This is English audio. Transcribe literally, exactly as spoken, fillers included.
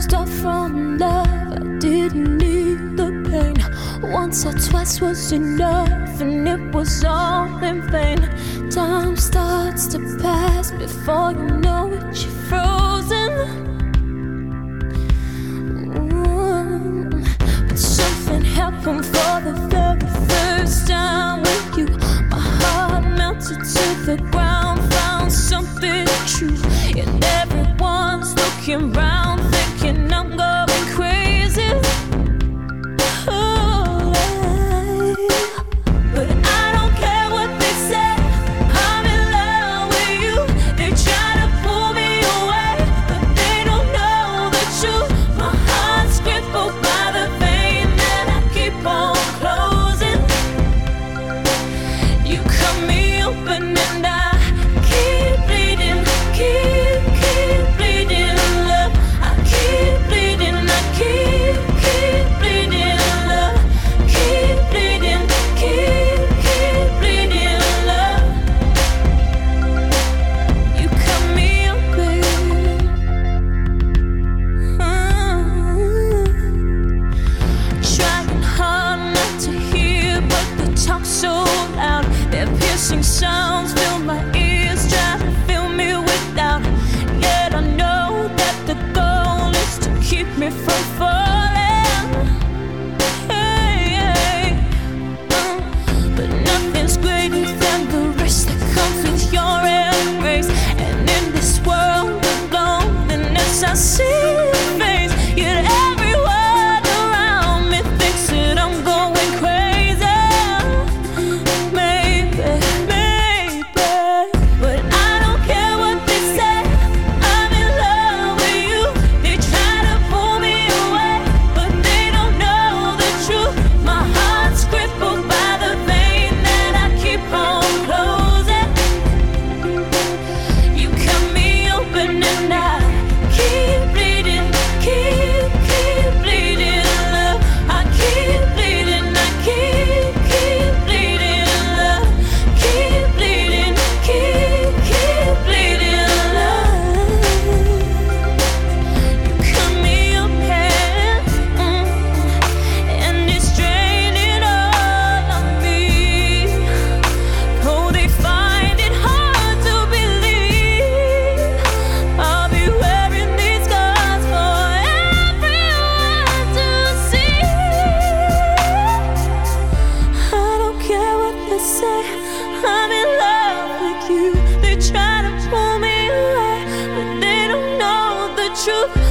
closed off from love. I didn't need the pain. Once or twice was enough, and it was all in vain. Time starts to pass before you know it, you're frozen. Ooh. But something happened for the very first time with you. My heart melted to the ground, found something true. And everyone's looking round, thinking I'm going crazy. Oh, but I don't care what they say. I'm in love with you. They try to pull me away, but they don't know the truth. My heart's crippled by the pain that I keep on closing. You cut me open and I keep bleeding, keep, keep bleeding, love. I keep bleeding, I keep, keep bleeding, love. Keep bleeding, keep, keep bleeding, love. You cut me open. Mm. Trying hard not to hear, but they talk so loud. Their piercing sounds fill my ears, try to fill me with doubt. Yet I know that the goal is to keep me from falling. Hey, hey. Mm. But nothing's greater than the risk that comes with your embrace. And in this world of loneliness, I see your face. Yet everyone around me thinks that I'm going crazy. Maybe, maybe, but I don't care what they say. I'm in love with you. They try to pull me away, but they don't know the truth. My heart's crippled by the pain that I keep on closing. You cut me open and I keep bleeding, keep, keep bleeding, love. I keep bleeding, I keep, keep bleeding, love. Keep bleeding, keep, keep bleeding, love. You cut me open, mm, and it's draining all of me. Oh, they find it hard to believe I'll be wearing these scars for everyone to see. I don't care what they say. I'm in love with you. They try to pull me away, but they don't know the truth.